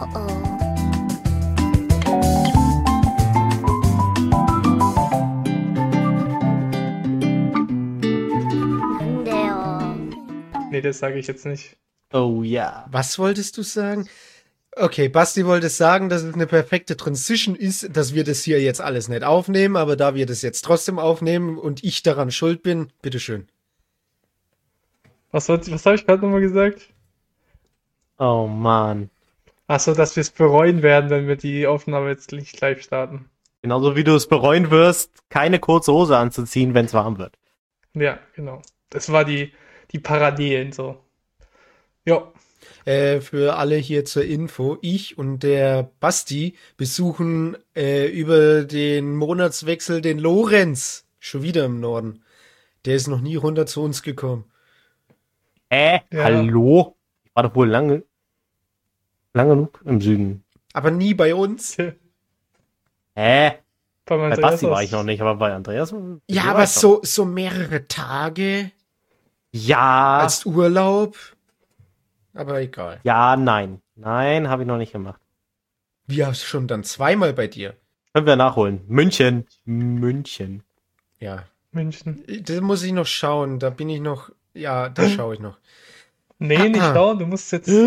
oh. 난데요. Nee, das sage ich jetzt nicht. Oh ja. Was wolltest du sagen? Okay, Basti wollte sagen, dass es eine perfekte Transition ist, dass wir das hier jetzt alles nicht aufnehmen, aber da wir das jetzt trotzdem aufnehmen und ich daran schuld bin, bitteschön. Was habe ich gerade nochmal gesagt? Oh Mann. Achso, dass wir es bereuen werden, wenn wir die Aufnahme jetzt nicht live starten. Genauso wie du es bereuen wirst, keine kurze Hose anzuziehen, wenn es warm wird. Ja, genau. Das war die Parallelen so. Ja. Für alle hier zur Info, ich und der Basti besuchen über den Monatswechsel den Lorenz, schon wieder im Norden. Der ist noch nie runter zu uns gekommen. Ja. Hallo? Ich war doch wohl lang genug im Süden. Aber nie bei uns. Bei Bei Andreas Basti war aus- ich noch nicht, aber bei Andreas. Ja, war aber ich noch. so mehrere Tage Ja. als Urlaub. Aber egal. Ja, nein. Nein, habe ich noch nicht gemacht. Wir haben schon dann zweimal bei dir. Können wir nachholen. München. Ja, München. das muss ich noch schauen. Da bin ich noch. Ja, da schaue ich noch. Nee, nicht schauen, du musst jetzt.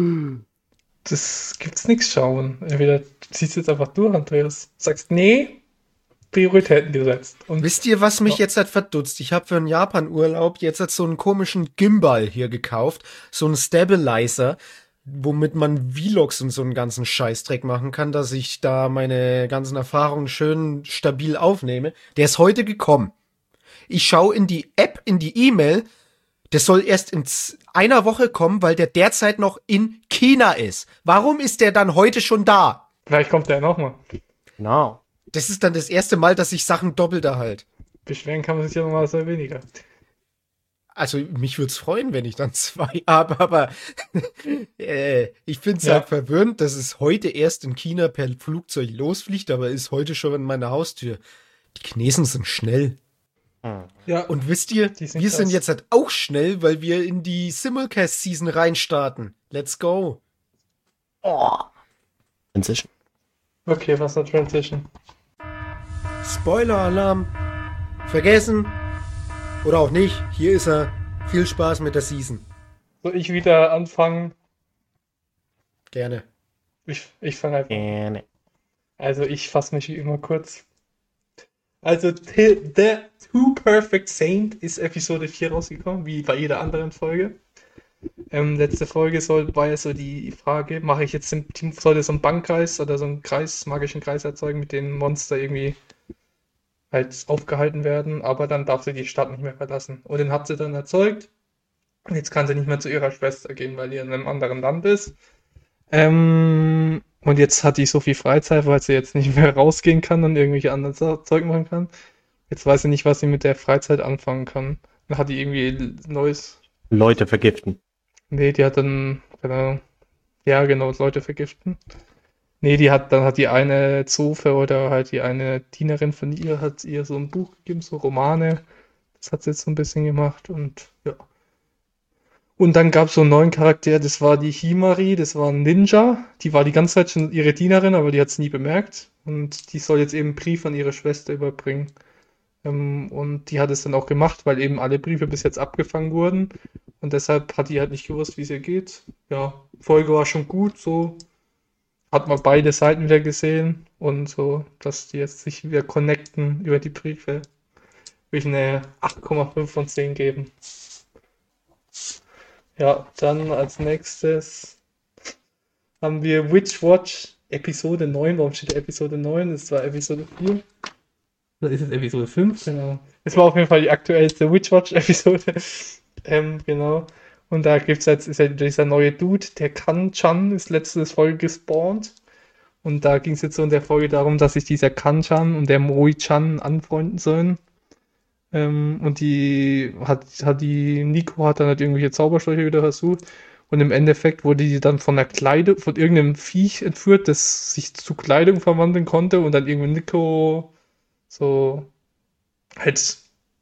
Das gibt's nichts schauen. Entweder du ziehst jetzt einfach durch, Andreas. Sagst, nee, Prioritäten gesetzt. Und Wisst ihr, was mich jetzt halt verdutzt? Ich habe für einen Japan-Urlaub jetzt halt so einen komischen Gimbal hier gekauft. So einen Stabilizer, womit man Vlogs und so einen ganzen Scheißdreck machen kann, dass ich da meine ganzen Erfahrungen schön stabil aufnehme. Der ist heute gekommen. Ich schaue in die App, in die E-Mail. Der soll erst in einer Woche kommen, weil der derzeit noch in China ist. Warum ist der dann heute schon da? vielleicht kommt der nochmal. Genau. Das ist dann das erste Mal, dass ich Sachen doppelt erhalte. Beschweren kann man sich ja normalerweise weniger. Also mich würde es freuen, wenn ich dann zwei habe, aber ich finde es Ja. halt verwirrend, dass es heute erst in China per Flugzeug losfliegt, aber ist heute schon an meiner Haustür. Die Chinesen sind schnell. Ja, Und wisst ihr, Die sind wir sind krass. jetzt halt auch schnell, weil wir in die Simulcast-Season reinstarten. Let's go. Inzwischen. okay, was ist eine Transition? Spoiler-Alarm. Vergessen. Oder auch nicht. Hier ist er. Viel Spaß mit der Season. Soll ich wieder anfangen? Gerne. Ich fange einfach an. Gerne. Also ich fasse mich wie immer kurz. Also The Two Perfect Saint ist Episode 4 rausgekommen, wie bei jeder anderen Folge. Letzte Folge war ja so die Frage, mache ich jetzt soll das so einen Bankkreis oder so einen magischen Kreis erzeugen, mit dem Monster irgendwie halt aufgehalten werden, aber dann darf sie die Stadt nicht mehr verlassen. Und den hat sie dann erzeugt. Und jetzt kann sie nicht mehr zu ihrer Schwester gehen, weil die in einem anderen Land ist. Und jetzt hat die so viel Freizeit, weil sie jetzt nicht mehr rausgehen kann und irgendwelche anderen Zeug machen kann. Jetzt weiß sie nicht, was sie mit der Freizeit anfangen kann. Dann hat die irgendwie neues. Leute vergiften. Nee, die hat dann, keine Ahnung. Ja, genau, Leute vergiften. Nee, dann hat die eine Zofe oder halt die eine Dienerin von ihr, hat ihr so ein Buch gegeben, so Romane. Das hat sie jetzt so ein bisschen gemacht und ja. Und dann gab es so einen neuen Charakter, das war die Himari, das war ein Ninja. Die war die ganze Zeit schon ihre Dienerin, aber die hat es nie bemerkt. Und die soll jetzt eben einen Brief an ihre Schwester überbringen. Und die hat es dann auch gemacht, weil eben alle Briefe bis jetzt abgefangen wurden. Und deshalb hat die halt nicht gewusst, wie es ihr geht. Ja, Folge war schon gut, so hat man beide Seiten wieder gesehen. Und so, dass die jetzt sich wieder connecten über die Briefe. Will ich eine 8,5 von 10 geben. Ja, dann als nächstes haben wir Witch Watch Episode 9. Warum steht da Episode 9? Das war Episode 4. Oder ist es Episode 5? Genau. Es war auf jeden Fall die aktuellste Witch Watch Episode. Genau. Und da gibt's jetzt, ist ja dieser neue Dude, der Kan-chan, ist letzte Folge gespawnt. Und da ging es jetzt so in der Folge darum, dass sich dieser Kan-chan und der Moi-chan anfreunden sollen. Und die Nico hat dann halt irgendwelche Zaubersprüche wieder versucht. Und im Endeffekt wurde die dann von irgendeinem Viech entführt, das sich zu Kleidung verwandeln konnte und dann irgendwie Nico so halt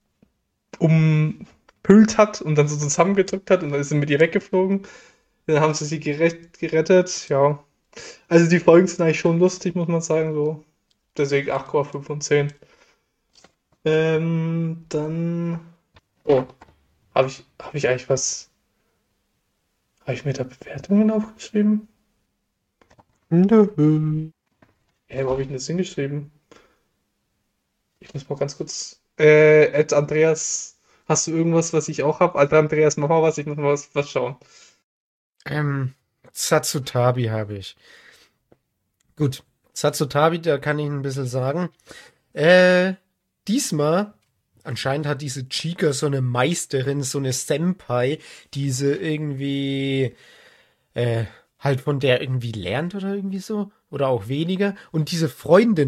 umhüllt hat und dann so zusammengedrückt hat und dann ist sie mit ihr weggeflogen. Dann haben sie gerettet, ja. Also die Folgen sind eigentlich schon lustig, muss man sagen, so. Deswegen 8,5 von 10. Dann. Oh, habe ich eigentlich was. Habe ich mir da Bewertungen aufgeschrieben? Nö. Wo habe ich denn das hingeschrieben? Ich muss mal ganz kurz. Andreas, hast du irgendwas, was ich auch habe? Also Andreas, mach mal was, ich muss mal was schauen. Satsutabi habe ich. Gut, Satsutabi, da kann ich ein bisschen sagen. Diesmal, anscheinend hat diese Chika so eine Meisterin, so eine Senpai, die sie irgendwie halt von der irgendwie lernt oder irgendwie so. Oder auch weniger. Und diese Freundin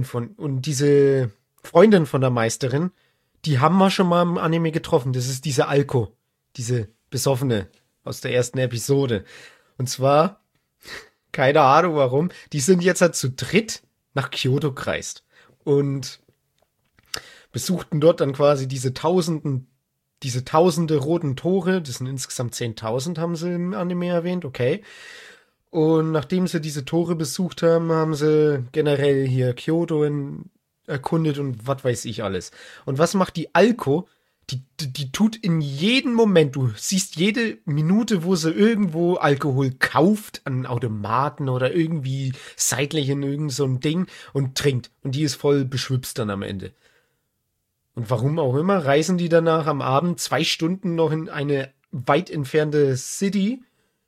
von der Meisterin, die haben wir schon mal im Anime getroffen. Das ist diese Alko, diese Besoffene aus der ersten Episode. Und zwar, keine Ahnung warum, die sind jetzt halt zu dritt nach Kyoto gereist und besuchten dort dann quasi diese tausende roten Tore. Das sind insgesamt 10.000, haben sie im Anime erwähnt, okay. Und nachdem sie diese Tore besucht haben, haben sie generell hier Kyoto erkundet und was weiß ich alles. Und was macht die Alko? Die tut in jedem Moment, du siehst jede Minute, wo sie irgendwo Alkohol kauft, an Automaten oder irgendwie seitlich in irgend so ein Ding und trinkt. Und die ist voll beschwipst dann am Ende. Und warum auch immer, reisen die danach am Abend 2 Stunden noch in eine weit entfernte City,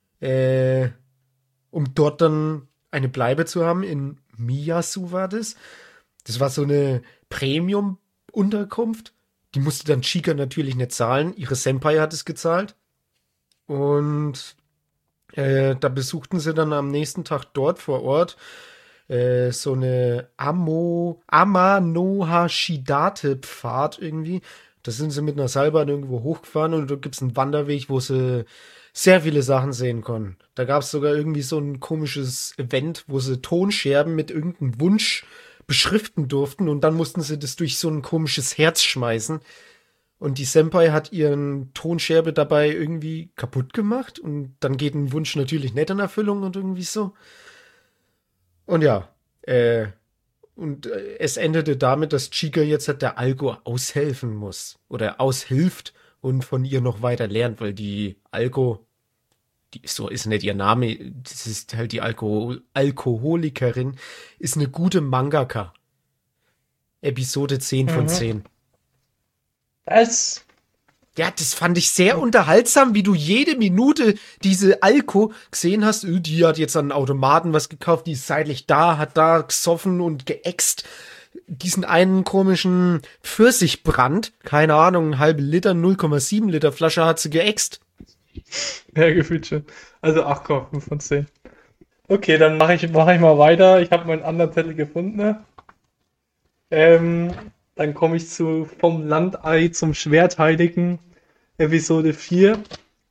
um dort dann eine Bleibe zu haben. In Miyasu war das. Das war so eine Premium-Unterkunft. Die musste dann Chika natürlich nicht zahlen. Ihre Senpai hat es gezahlt. Und da besuchten sie dann am nächsten Tag dort vor Ort so eine Amanohashidate-Pfad irgendwie. Da sind sie mit einer Seilbahn irgendwo hochgefahren und da gibt es einen Wanderweg, wo sie sehr viele Sachen sehen konnten. Da gab es sogar irgendwie so ein komisches Event, wo sie Tonscherben mit irgendeinem Wunsch beschriften durften und dann mussten sie das durch so ein komisches Herz schmeißen. Und die Senpai hat ihren Tonscherbe dabei irgendwie kaputt gemacht und dann geht ein Wunsch natürlich nicht in Erfüllung und irgendwie so. Und ja, es endete damit, dass Chika jetzt halt der Alko aushelfen muss oder aushilft und von ihr noch weiter lernt, weil die Alko, so ist nicht ihr Name, das ist halt die Alkoholikerin, ist eine gute Mangaka. Episode 10 von 10. Was? Ja, das fand ich sehr unterhaltsam, wie du jede Minute diese Alko gesehen hast. Die hat jetzt an einen Automaten was gekauft, die ist seitlich da, hat da gesoffen und geäxt. Diesen einen komischen Pfirsichbrand, keine Ahnung, einen halben Liter, 0,7 Liter Flasche hat sie geäxt. Ja, gefühlt schon. Also 8,5 von 10. Okay, dann mache ich mal weiter. Ich habe meinen anderen Zettel gefunden. Ne? Dann komme ich zu Vom Landei zum Schwertheiligen, Episode 4.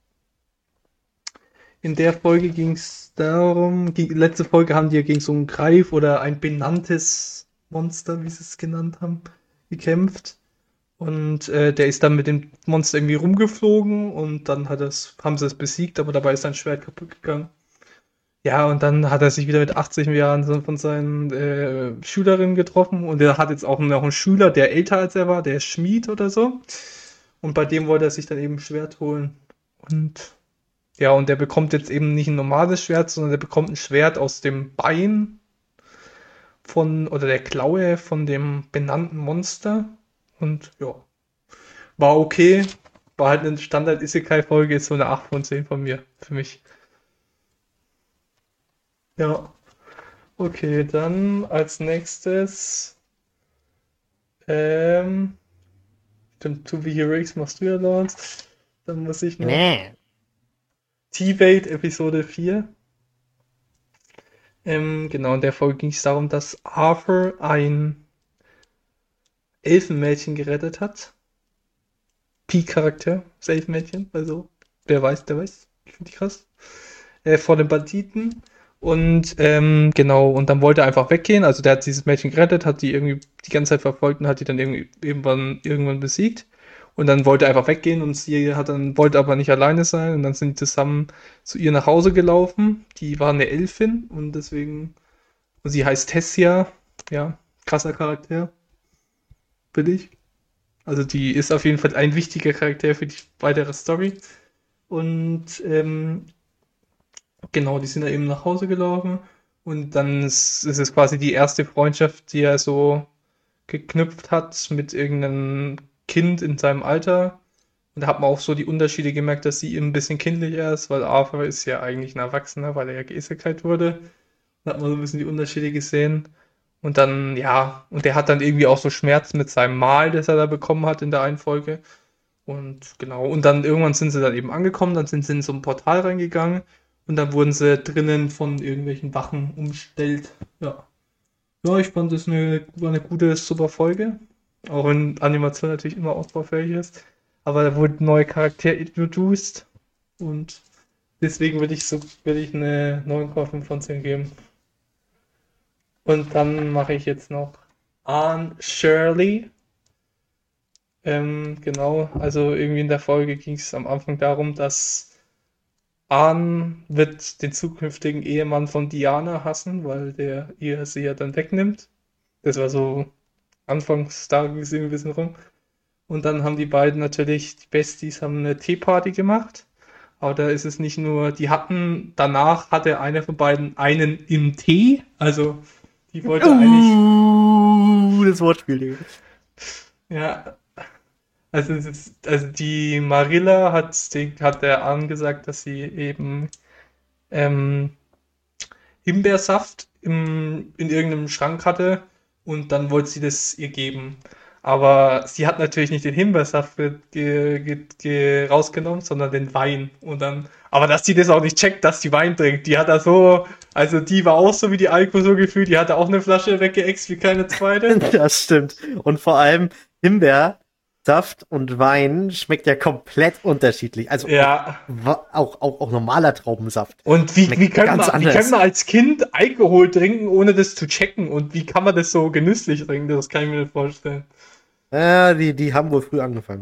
In der Folge ging es darum, letzte Folge haben die ja gegen so einen Greif oder ein benanntes Monster, wie sie es genannt haben, gekämpft. Und der ist dann mit dem Monster irgendwie rumgeflogen und dann haben sie es besiegt, aber dabei ist sein Schwert kaputt gegangen. Ja, und dann hat er sich wieder mit 80 Jahren von seinen Schülerinnen getroffen und er hat jetzt auch noch einen Schüler, der älter als er war, der ist Schmied oder so. Und bei dem wollte er sich dann eben ein Schwert holen. Und ja, und der bekommt jetzt eben nicht ein normales Schwert, sondern der bekommt ein Schwert aus dem Bein oder der Klaue von dem benannten Monster. Und ja, war okay. War halt eine Standard-Isekai-Folge, ist so eine 8 von 10 von mir, für mich. Ja, okay, dann als nächstes, stimmt, To Be Heroics machst du ja, Lawrence. Dann muss ich noch T-Wade, Episode 4. Genau, in der Folge ging es darum, dass Arthur ein Elfenmädchen gerettet hat. Pi-Charakter, das Elfenmädchen, also wer weiß, der weiß. Ich finde die krass. Vor den Banditen. Und genau, und dann wollte er einfach weggehen. Also der hat dieses Mädchen gerettet, hat die irgendwie die ganze Zeit verfolgt und hat die dann irgendwann besiegt. Und dann wollte er einfach weggehen und wollte aber nicht alleine sein. Und dann sind die zusammen zu ihr nach Hause gelaufen. Die war eine Elfin und deswegen, und sie heißt Tessia. Ja, krasser Charakter. Bin ich. Also die ist auf jeden Fall ein wichtiger Charakter für die weitere Story. Und genau, die sind da eben nach Hause gelaufen. Und dann ist es quasi die erste Freundschaft, die er so geknüpft hat mit irgendeinem Kind in seinem Alter. Und da hat man auch so die Unterschiede gemerkt, dass sie eben ein bisschen kindlicher ist, weil Arthur ist ja eigentlich ein Erwachsener, weil er ja geisekalt wurde. Da hat man so ein bisschen die Unterschiede gesehen. Und dann, ja, und der hat dann irgendwie auch so Schmerzen mit seinem Mal, das er da bekommen hat in der einen Folge. Und genau, und dann irgendwann sind sie dann eben angekommen, dann sind sie in so ein Portal reingegangen und dann wurden sie drinnen von irgendwelchen Wachen umstellt. Ja. Ja, ich fand war eine gute, super Folge. Auch wenn Animation natürlich immer ausbaufähig ist. Aber da wurden neue Charaktere introduced. Und deswegen würde ich eine 9,5 von 10 geben. Und dann mache ich jetzt noch Anne Shirley. Genau, also irgendwie in der Folge ging es am Anfang darum, dass Anne wird den zukünftigen Ehemann von Diana hassen, weil sie ja dann wegnimmt. Das war so anfangs da gesehen ein bisschen rum. Und dann haben die beiden natürlich, die Besties, haben eine Teeparty gemacht. Aber da ist es nicht nur, danach hatte einer von beiden einen im Tee. Also die wollte eigentlich, Das Wortspiel, Digga. ja, also die Marilla hat der angesagt, dass sie eben ähm, Himbeersaft in irgendeinem Schrank hatte und dann wollte sie das ihr geben. Aber sie hat natürlich nicht den Himbeersaft rausgenommen, sondern den Wein. Aber dass die das auch nicht checkt, dass die Wein trinkt, die hat da so, also die war auch so wie die Alko so gefühlt, die hatte auch eine Flasche weggeext wie keine zweite. Das stimmt. Und vor allem Himbeersaft und Wein schmeckt ja komplett unterschiedlich. Also Ja. auch normaler Traubensaft. Und wie Schmeckt kann ganz man anders. als Kind Alkohol trinken, ohne das zu checken? Und wie kann man das so genüsslich trinken? Das kann ich mir nicht vorstellen. Ja, die haben wohl früh angefangen.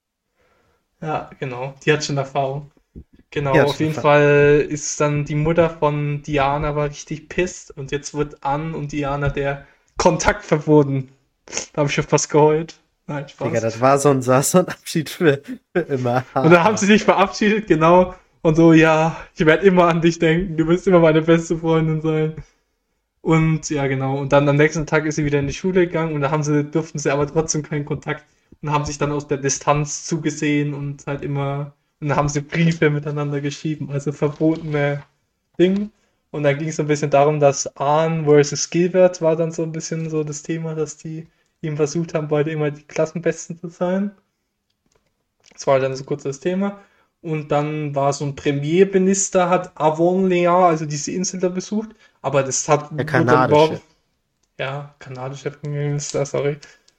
Ja, genau. Die hat schon Erfahrung. Genau, Die hat auf schon jeden Erfahrung. Fall ist dann die Mutter von Diana war richtig pisst und jetzt wird Ann und Diana der Kontakt verboten. Da habe ich schon fast geheult. Nein, Digga, Spaß. das war so ein Abschied für immer. Und dann haben sie sich verabschiedet, genau. Und so, ja, ich werde immer an dich denken. Du wirst immer meine beste Freundin sein. Und ja, genau. Und dann am nächsten Tag ist sie wieder in die Schule gegangen und durften sie aber trotzdem keinen Kontakt und haben sich dann aus der Distanz zugesehen und halt immer, und dann haben sie Briefe miteinander geschrieben, also verbotene Ding. Und dann ging es so ein bisschen darum, dass Arn versus Gilbert war dann so ein bisschen so das Thema, dass die ihm versucht haben, beide immer die Klassenbesten zu sein. Das war dann so kurz das Thema. Und dann war so ein Premierminister, hat Avonlea, also diese Insel da besucht. Aber das Der wurde dann kanadische. ja, kanadischer Premierminister, sorry.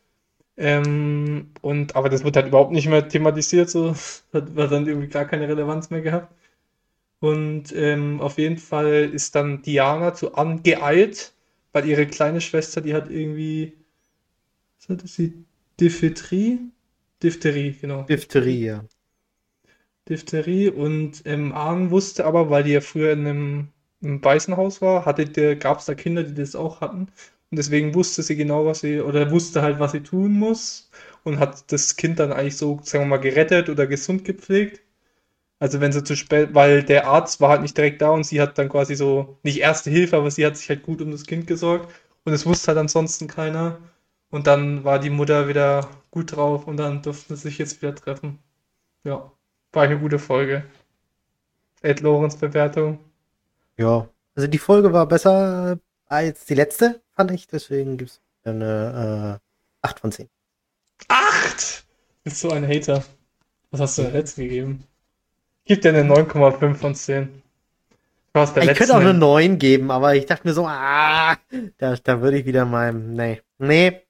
Aber das wird halt überhaupt nicht mehr thematisiert, so. Hat dann irgendwie gar keine Relevanz mehr gehabt. Und auf jeden Fall ist dann Diana zu Anne geeilt, weil ihre kleine Schwester, die hat irgendwie, was hatte sie? Diphtherie? Diphtherie, genau. Diphtherie, ja. Diphtherie und Arn wusste aber, weil die ja früher im Waisenhaus war, gab es da Kinder, die das auch hatten. Und deswegen wusste sie genau, wusste halt, was sie tun muss und hat das Kind dann eigentlich so, sagen wir mal, gerettet oder gesund gepflegt. Also wenn sie zu spät, weil der Arzt war halt nicht direkt da und sie hat dann quasi so, nicht Erste Hilfe, aber sie hat sich halt gut um das Kind gesorgt und es wusste halt ansonsten keiner. Und dann war die Mutter wieder gut drauf und dann durften sie sich jetzt wieder treffen. Ja, war eine gute Folge. Ed Lorenz Bewertung. Ja. Also die Folge war besser als die letzte, fand ich. Deswegen gibt es eine 8 von 10. 8! Bist so ein Hater. Was hast du der letzten gegeben? Gib dir eine 9,5 von 10. Du hast der Ich könnte auch eine letzten. 9 geben, aber ich dachte mir so, da würde ich wieder meinem, den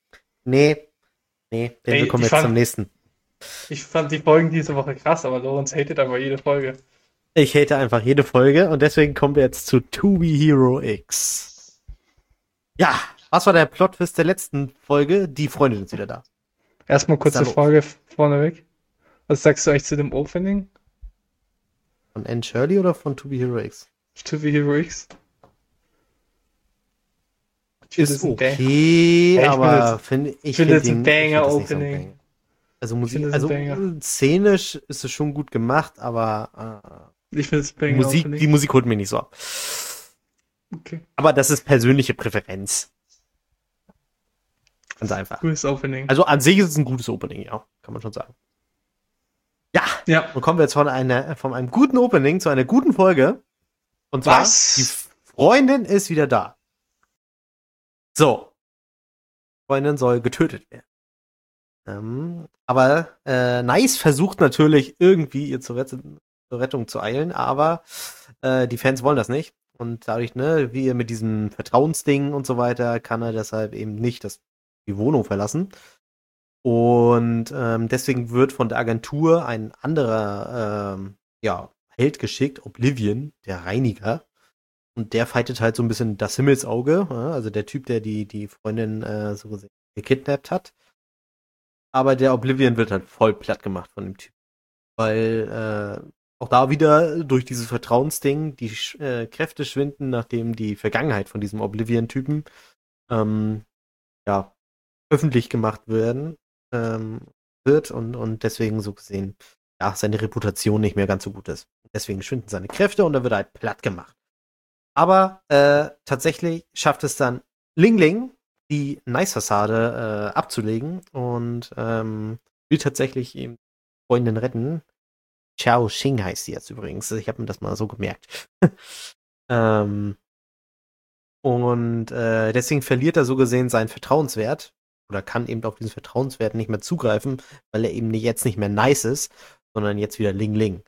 Ey, kommen wir jetzt zum nächsten. Ich fand die Folgen diese Woche krass, aber Lorenz hatet aber jede Folge. Ich hate einfach jede Folge und deswegen kommen wir jetzt zu To Be Hero X. Ja, was war der Plot-Twist der letzten Folge? Die Freunde sind wieder da. Erstmal kurze Hallo. Frage vorneweg. Was sagst du eigentlich zu dem Opening? Von Anne Shirley oder von To Be Heroics? To Be Heroics? Ich finde Ist das ein Bang. okay, Ja, aber ich finde das ein Banger-Opening. Also Ich finde das ein Banger. szenisch ist es schon gut gemacht, aber Ich finde das die Banger-Opening. Musik holt mich nicht so ab. Okay. Aber das ist persönliche Präferenz. Ganz einfach. Gutes Opening. Also an sich ist es ein gutes Opening, ja, kann man schon sagen. Ja, Ja. nun kommen wir jetzt von einem guten Opening zu einer guten Folge. Und zwar, Was? die Freundin ist wieder da. So. Freundin soll getötet werden. Aber Nice versucht natürlich irgendwie ihr zur Rettung zu eilen, aber die Fans wollen das nicht. Und dadurch, wie er mit diesem Vertrauensding und so weiter, kann er deshalb eben nicht die Wohnung verlassen. Und deswegen wird von der Agentur ein anderer Held geschickt, Oblivion, der Reiniger. Und der fightet halt so ein bisschen das Himmelsauge, also der Typ, der die Freundin so gesehen gekidnappt hat. Aber der Oblivion wird halt voll platt gemacht von dem Typ. Weil auch da wieder durch dieses Vertrauensding die Kräfte schwinden, nachdem die Vergangenheit von diesem Oblivion-Typen öffentlich gemacht wird und deswegen so gesehen seine Reputation nicht mehr ganz so gut ist. Deswegen schwinden seine Kräfte und er wird halt platt gemacht. Aber tatsächlich schafft es dann Ling Ling, die Nice-Fassade abzulegen und will tatsächlich ihm Freundin retten. Chao Xing heißt sie jetzt übrigens. Ich habe mir das mal so gemerkt. Und deswegen verliert er so gesehen seinen Vertrauenswert oder kann eben auf diesen Vertrauenswert nicht mehr zugreifen, weil er eben jetzt nicht mehr Nice ist, sondern jetzt wieder Ling Ling.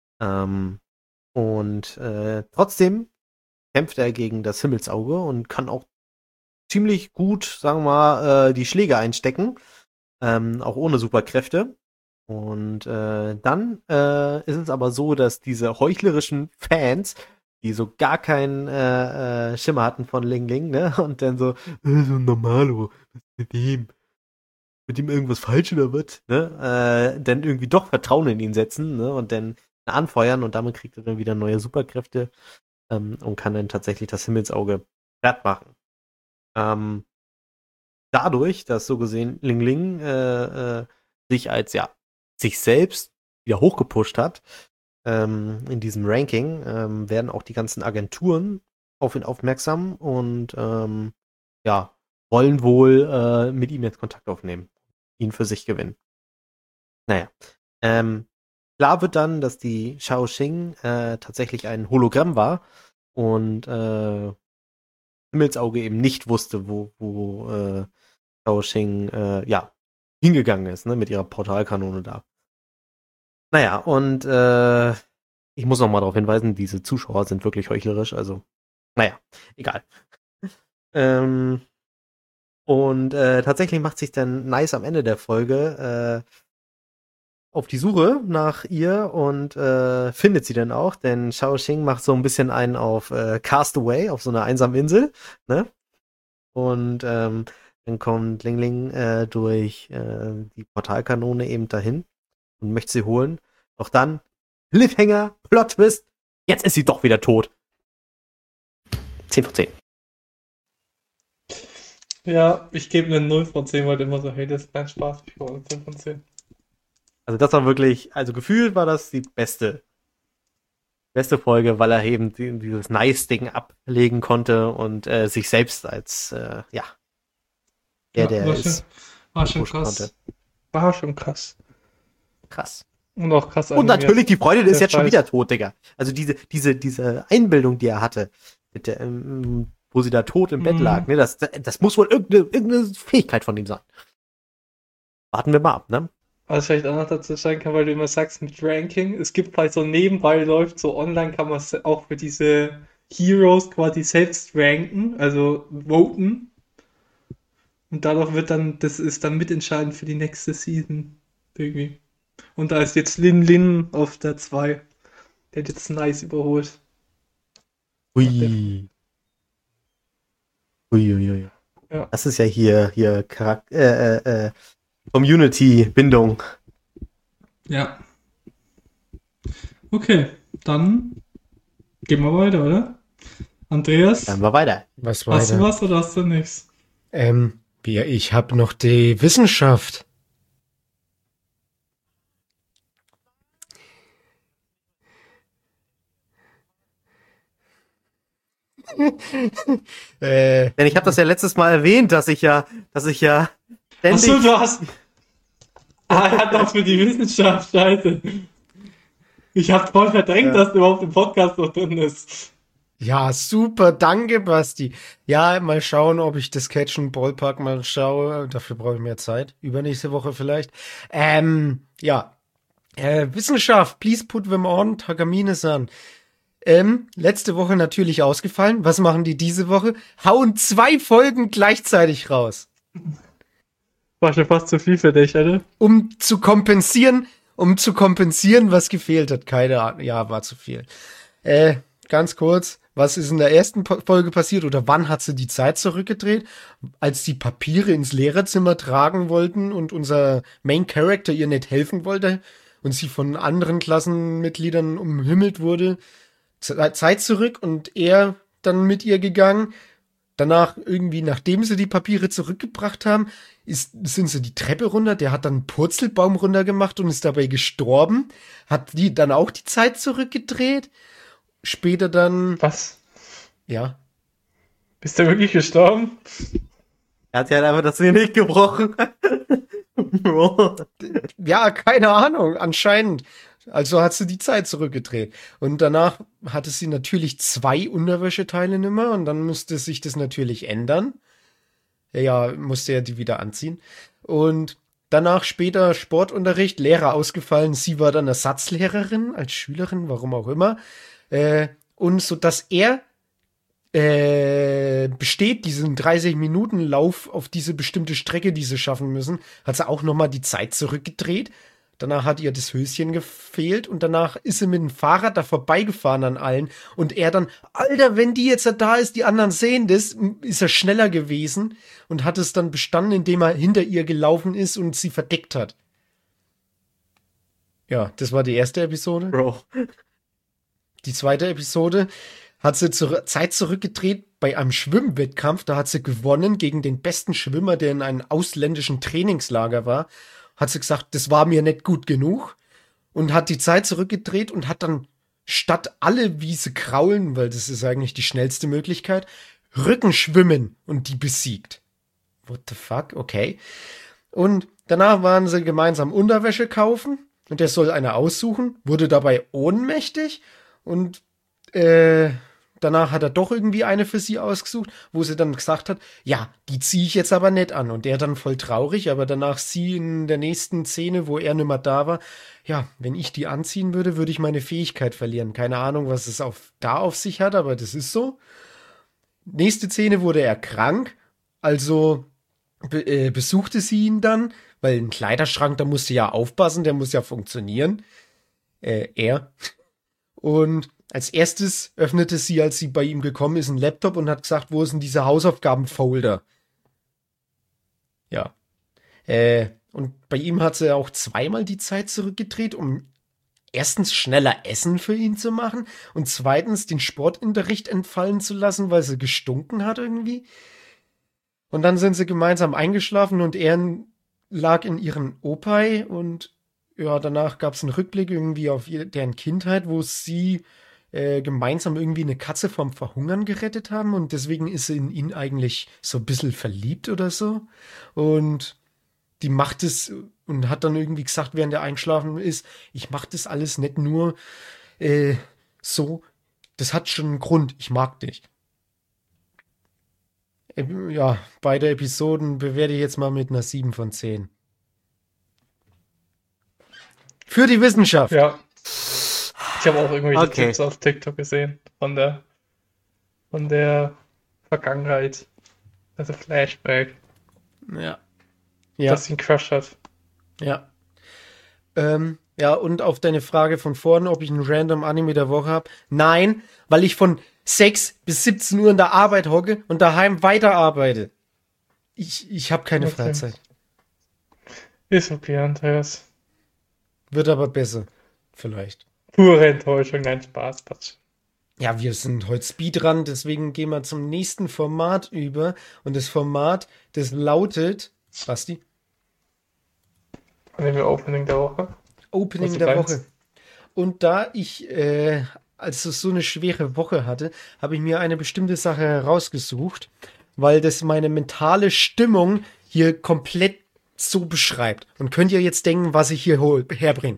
Trotzdem kämpft er gegen das Himmelsauge und kann auch ziemlich gut, sagen wir mal, die Schläge einstecken, auch ohne Superkräfte. Und dann ist es aber so, dass diese heuchlerischen Fans, die so gar keinen Schimmer hatten von Ling Ling, ne, und dann so ein Normalo, was ist mit ihm? Mit ihm irgendwas falsch oder was, ne, dann irgendwie doch Vertrauen in ihn setzen, ne, und dann anfeuern und damit kriegt er dann wieder neue Superkräfte und kann dann tatsächlich das Himmelsauge platt machen. Dadurch, dass so gesehen Ling Ling sich als sich selbst wieder hochgepusht hat in diesem Ranking, werden auch die ganzen Agenturen auf ihn aufmerksam und wollen wohl mit ihm jetzt Kontakt aufnehmen, ihn für sich gewinnen. Naja, klar wird dann, dass die Shao Xing tatsächlich ein Hologramm war und Himmelsauge eben nicht wusste, wo Shao Xing hingegangen ist, ne, mit ihrer Portalkanone da. Naja, und ich muss noch mal darauf hinweisen, diese Zuschauer sind wirklich heuchlerisch, also naja, egal. Tatsächlich macht sich dann Nice am Ende der Folge auf die Suche nach ihr und findet sie dann auch, denn Shao Xing macht so ein bisschen einen auf Castaway, auf so einer einsamen Insel, ne? Und dann kommt Ling Ling durch die Portalkanone eben dahin und möchte sie holen. Doch dann, Cliffhanger, Plot-Twist, jetzt ist sie doch wieder tot. 10 von 10. Ja, ich gebe eine 0 von 10, weil du immer so hatest. Nein, Spaß, ich brauche eine 10 von 10. Also das war wirklich, also gefühlt war das die beste Folge, weil er eben dieses Nice-Ding ablegen konnte und sich selbst als, der war ist. War schon krass. Konnte. War schon krass. Krass. Und auch krass. Und natürlich, die Freundin ist jetzt schon Scheiß. wieder tot, Digga. Also diese Einbildung, die er hatte, mit der, wo sie da tot im Bett lag, ne, das muss wohl irgendeine Fähigkeit von ihm sein. Warten wir mal ab, ne? Was vielleicht auch noch dazu sagen kann, weil du immer sagst mit Ranking, es gibt halt so nebenbei läuft, so online kann man es auch für diese Heroes quasi selbst ranken, also voten. Und dadurch das ist dann mitentscheidend für die nächste Season. Irgendwie. Und da ist jetzt Lin Lin auf der 2. Der hat jetzt Nice überholt. Ui. Uiuiui. Ja. Das ist ja hier Community-Bindung. Ja. Okay, dann gehen wir weiter, oder? Andreas, Dann mal weiter. Was hast du weiter? was oder hast du nichts? Ich habe noch die Wissenschaft. Denn ich habe das ja letztes Mal erwähnt, dass ich ja Achso, ständig. du hast. Ah, er hat das für die Wissenschaft, scheiße. Ich hab voll verdrängt, dass du überhaupt im Podcast noch drin ist. Ja, super, danke, Basti. Ja, mal schauen, ob ich das Catch and Ballpark mal schaue. Dafür brauche ich mehr Zeit. Übernächste Woche vielleicht. Ja. Wissenschaft, please put them on. Takamine-san. Letzte Woche natürlich ausgefallen. Was machen die diese Woche? Hauen 2 Folgen gleichzeitig raus. War schon fast zu viel für dich, oder? Um zu kompensieren, was gefehlt hat. Keine Ahnung. Ja, war zu viel. Ganz kurz, was ist in der ersten Folge passiert oder wann hat sie die Zeit zurückgedreht? Als die Papiere ins Lehrerzimmer tragen wollten und unser Main Character ihr nicht helfen wollte und sie von anderen Klassenmitgliedern umhimmelt wurde. Zeit zurück und er dann mit ihr gegangen. Danach irgendwie, nachdem sie die Papiere zurückgebracht haben, sind sie die Treppe runter. Der hat dann einen Purzelbaum runtergemacht und ist dabei gestorben. Hat die dann auch die Zeit zurückgedreht. Später dann, Was? ja. Bist du wirklich gestorben? Er hat ja einfach das Genick gebrochen. Ja, keine Ahnung, anscheinend. Also hat sie die Zeit zurückgedreht. Und danach hatte sie natürlich 2 Unterwäscheteile nimmer und dann musste sich das natürlich ändern. Ja, musste er die wieder anziehen. Und danach später Sportunterricht, Lehrer ausgefallen. Sie war dann Ersatzlehrerin als Schülerin, warum auch immer. Und so, dass er besteht, diesen 30-Minuten-Lauf auf diese bestimmte Strecke, die sie schaffen müssen, hat sie auch nochmal die Zeit zurückgedreht. Danach hat ihr das Höschen gefehlt und danach ist sie mit dem Fahrrad da vorbeigefahren an allen und er dann, Alter, wenn die jetzt da ist, die anderen sehen das, ist er schneller gewesen und hat es dann bestanden, indem er hinter ihr gelaufen ist und sie verdeckt hat. Ja, das war die erste Episode. Bro. Die zweite Episode hat sie zur Zeit zurückgedreht bei einem Schwimmwettkampf. Da hat sie gewonnen gegen den besten Schwimmer, der in einem ausländischen Trainingslager war. Hat sie gesagt, das war mir nicht gut genug. Und hat die Zeit zurückgedreht und hat dann statt alle Wiese kraulen, weil das ist eigentlich die schnellste Möglichkeit, Rückenschwimmen und die besiegt. What the fuck? Okay. Und danach waren sie gemeinsam Unterwäsche kaufen und der soll eine aussuchen, wurde dabei ohnmächtig und danach hat er doch irgendwie eine für sie ausgesucht, wo sie dann gesagt hat, ja, die ziehe ich jetzt aber nicht an. Und der dann voll traurig, aber danach sie in der nächsten Szene, wo er nicht mehr da war, ja, wenn ich die anziehen würde, würde ich meine Fähigkeit verlieren. Keine Ahnung, was es auf sich hat, aber das ist so. Nächste Szene wurde er krank, also besuchte sie ihn dann, weil ein Kleiderschrank, da musste ja aufpassen, der muss ja funktionieren. Er. Und als erstes öffnete sie, als sie bei ihm gekommen ist, einen Laptop und hat gesagt, wo ist denn dieser Hausaufgabenfolder? Ja. Und bei ihm hat sie auch 2-mal die Zeit zurückgedreht, um erstens schneller Essen für ihn zu machen und zweitens den Sportunterricht entfallen zu lassen, weil sie gestunken hat irgendwie. Und dann sind sie gemeinsam eingeschlafen und er lag in ihren Opai und ja, danach gab es einen Rückblick irgendwie auf deren Kindheit, wo sie gemeinsam irgendwie eine Katze vom Verhungern gerettet haben und deswegen ist sie in ihn eigentlich so ein bisschen verliebt oder so. Und die macht es und hat dann irgendwie gesagt, während er einschlafen ist, ich mach das alles nicht nur so, das hat schon einen Grund, ich mag dich. Ja, beide Episoden bewerte ich jetzt mal mit einer 7 von 10. Für die Wissenschaft. Ja. Ich habe auch irgendwelche Okay. Tipps auf TikTok gesehen von der Vergangenheit. Also Flashback, Ja. Ja. dass sie einen Crush hat. Ja. Ja, und auf deine Frage von vorhin, ob ich einen random Anime der Woche habe. Nein, weil ich von 6 bis 17 Uhr in der Arbeit hocke und daheim weiterarbeite. Ich habe keine Okay. Freizeit. Ist okay, Andreas. Wird aber besser. Vielleicht. Pure Enttäuschung, nein, Spaß, Quatsch. Ja, wir sind heute Speedrun, deswegen gehen wir zum nächsten Format über. Und das Format, das lautet, Basti, Nehmen wir Opening der Woche. Opening Was der du meinst. Woche. Und da ich also so eine schwere Woche hatte, habe ich mir eine bestimmte Sache herausgesucht, weil das meine mentale Stimmung hier komplett so beschreibt. Und könnt ihr jetzt denken, was ich hier herbringe?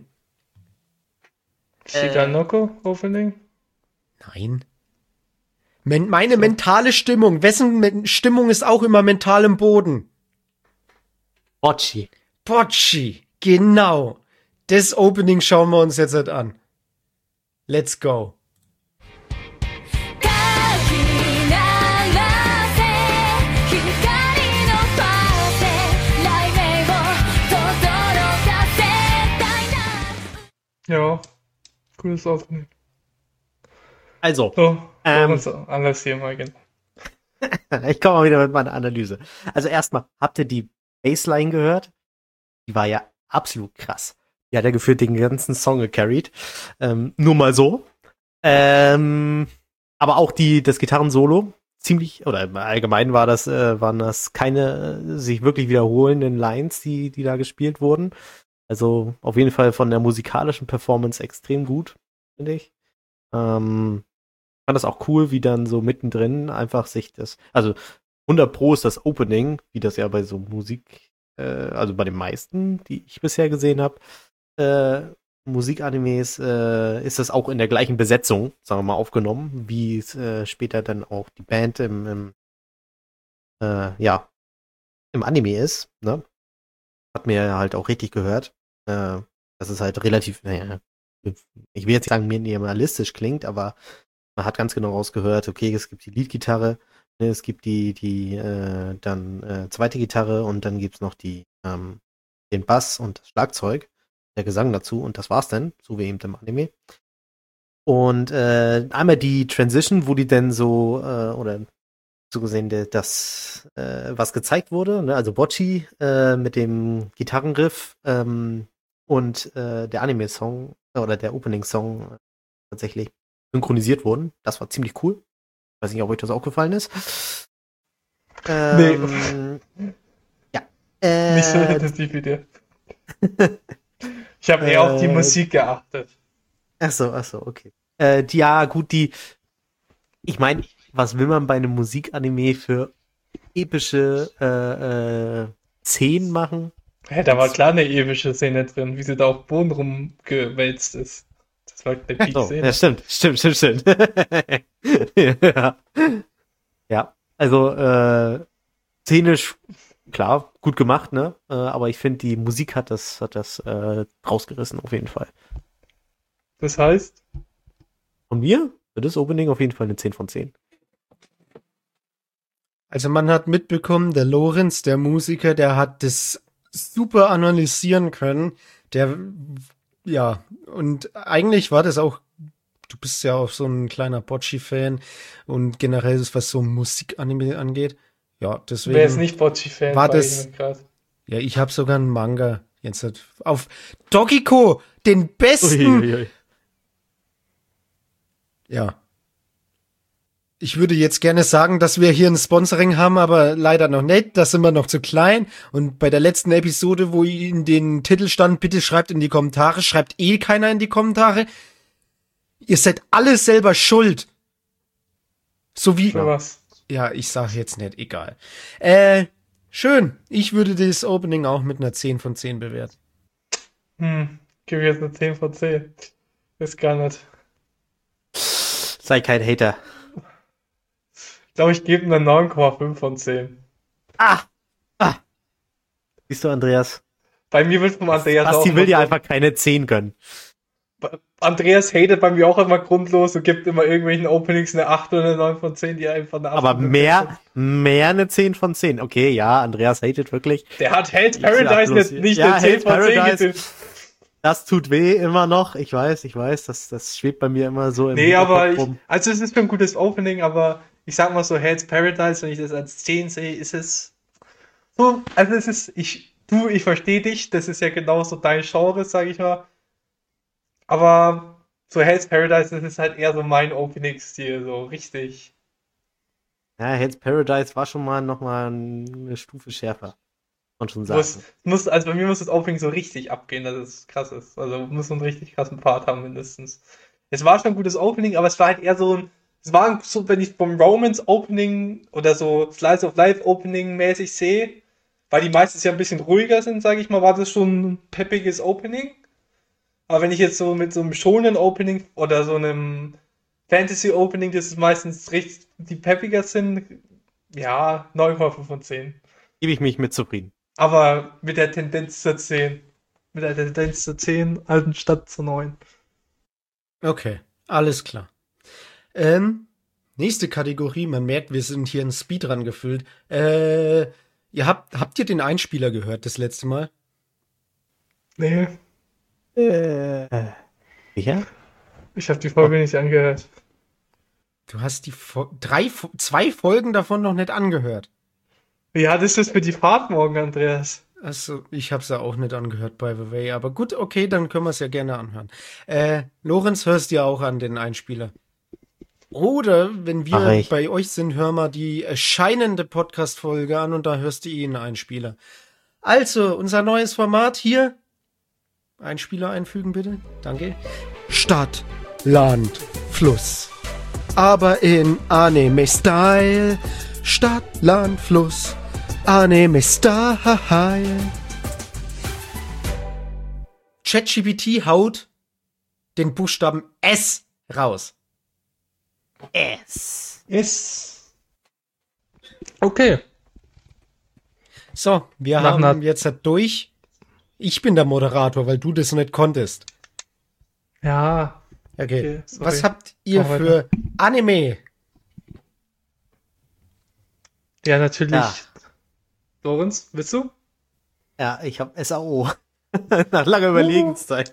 Shiganoko Opening? Nein. Meine mentale Stimmung. Wessen Stimmung ist auch immer mental im Boden? Bocci. Bocci. Genau. Das Opening schauen wir uns jetzt halt an. Let's go. かき鳴らせ光のパーセ雷鳴を轟かせたいな Ja, cooles Opening. Also, So, Ähm. uns anders hier mal gehen. ich komme mal wieder mit meiner Analyse. Also erstmal, habt ihr die Bassline gehört? Die war ja absolut krass. Die hat ja gefühlt den ganzen Song gecarried. Nur mal so. Aber auch das Gitarrensolo ziemlich, oder im Allgemeinen waren das keine sich wirklich wiederholenden Lines, die da gespielt wurden. Also auf jeden Fall von der musikalischen Performance extrem gut, finde ich. Fand das auch cool, wie dann so mittendrin einfach also 100 Pro ist das Opening, wie das ja bei so Musik, also bei den meisten, die ich bisher gesehen habe, Musikanimes, ist das auch in der gleichen Besetzung, sagen wir mal, aufgenommen, wie es später dann auch die Band im Anime ist, ne? Hat mir halt auch richtig gehört. Das ist halt relativ, naja, ich will jetzt nicht sagen, minimalistisch klingt, aber man hat ganz genau rausgehört, okay, es gibt die Leadgitarre, ne, es gibt die zweite Gitarre und dann gibt's noch den Bass und das Schlagzeug, der Gesang dazu und das war's dann, so wie eben im Anime. Und einmal die Transition, wo die dann so, oder so gesehen, was gezeigt wurde, ne? Also Bocci mit dem Gitarrenriff und der Anime-Song oder der Opening-Song tatsächlich synchronisiert wurden. Das war ziemlich cool. Weiß nicht, ob euch das auch gefallen ist. Nee. Ja. Nicht so intensiv wie dir. Ich habe eher auf die Musik geachtet. Ach so, okay. Ich meine, was will man bei einem Musikanime für epische Szenen machen? Ja, da war klar eine epische Szene drin, wie sie da auf dem Boden rumgewälzt ist. Das war der Peak-Szene. Ja, stimmt. Ja, also szenisch, klar, gut gemacht, ne? Aber ich finde, die Musik hat das rausgerissen, auf jeden Fall. Das heißt, Von mir für das Opening auf jeden Fall eine 10 von 10. Also man hat mitbekommen, der Lorenz, der Musiker, der hat das super analysieren können. Ja, und eigentlich war das auch, du bist ja auch so ein kleiner Bocci-Fan und generell, was so Musikanime angeht. Ja, deswegen. wer ist nicht Bocci-Fan war bei das- Ihnen gerade? Ja, ich habe sogar einen Manga jetzt auf Dogiko, den besten. Uiuiui. Ja. Ich würde jetzt gerne sagen, dass wir hier ein Sponsoring haben, aber leider noch nicht. Da sind wir noch zu klein. Und bei der letzten Episode, wo in den Titel stand, bitte schreibt in die Kommentare, schreibt eh keiner in die Kommentare. Ihr seid alle selber schuld. So wie. Für was? Ja, ich sage jetzt nicht, egal. Schön. Ich würde das Opening auch mit einer 10 von 10 bewerten. Gib jetzt eine 10 von 10. Ist gar nicht. Sei kein Hater. Ich glaube, ich gebe eine 9,5 von 10. Siehst du, Andreas? Bei mir wird vom Andreas Basti auch will dir immer- einfach keine 10 gönnen. Andreas hatet bei mir auch immer grundlos und gibt immer irgendwelchen Openings eine 8 oder eine 9 von 10, die einfach eine 8 Aber von 10 mehr eine 10 von 10. Okay, ja, Andreas hatet wirklich. sind. Der hat Hell's Ich Paradise sag bloß- nicht Ja, eine 10 Hell's von 10 Paradise. gegeben. Das tut weh immer noch. Ich weiß, das schwebt bei mir immer so im Nee, aber Hinterkopf rum. also es ist schon ein gutes Opening, aber ich sag mal so, Hell's Paradise, wenn ich das als 10 sehe, ist es so, also es ist, ich verstehe dich, das ist ja genauso dein Genre, sag ich mal. Aber so Hell's Paradise, das ist halt eher so mein Opening-Stil, so richtig. Ja, Hell's Paradise war schon mal nochmal eine Stufe schärfer. Kann man schon Muss, sagen. also bei mir muss das Opening so richtig abgehen, dass es krass ist. Also muss so einen richtig krassen Part haben mindestens. Es war schon ein gutes Opening, aber es war halt eher so ein, es war so, wenn ich vom Romance Opening oder so Slice of Life Opening mäßig sehe, weil die meistens ja ein bisschen ruhiger sind, sage ich mal, war das schon ein peppiges Opening. Aber wenn ich jetzt so mit so einem schonen Opening oder so einem Fantasy Opening, das ist meistens richtig, die peppiger sind, ja, 9,5 von 10. Gebe ich mich mit zufrieden. Aber mit der Tendenz zur 10. Mit der Tendenz zur 10 anstatt zur 9. Okay, alles klar. Nächste Kategorie, man merkt, wir sind hier in Speedrun gefüllt. Habt ihr den Einspieler gehört das letzte Mal? Nee, Ja? ich habe die Folge nicht angehört. Du hast zwei Folgen davon noch nicht angehört. Wie hart ist das für die Fahrt morgen, Andreas? Achso, ich hab's ja auch nicht angehört, by the way. Aber gut, okay, dann können wir es ja gerne anhören. Lorenz, hörst du ja auch an den Einspieler. Oder, wenn Mach wir ich. bei euch sind, hör mal die erscheinende Podcast-Folge an und da hörst du einen Einspieler. Also, unser neues Format hier. Einspieler einfügen, bitte. Danke. Stadt, Land, Fluss. Aber in Anime-Style. Stadt, Land, Fluss. Anime-Style. ChatGPT haut den Buchstaben S raus. S. Ist. Okay. So, wir Nach haben einer- jetzt durch. Ich bin der Moderator, weil du das nicht konntest. Ja. Okay. Okay, sorry. Was habt ihr Mach für Anime? Ja, natürlich. Ja. Lorenz, willst du? Ja, ich habe SAO. Nach langer Überlegenszeit.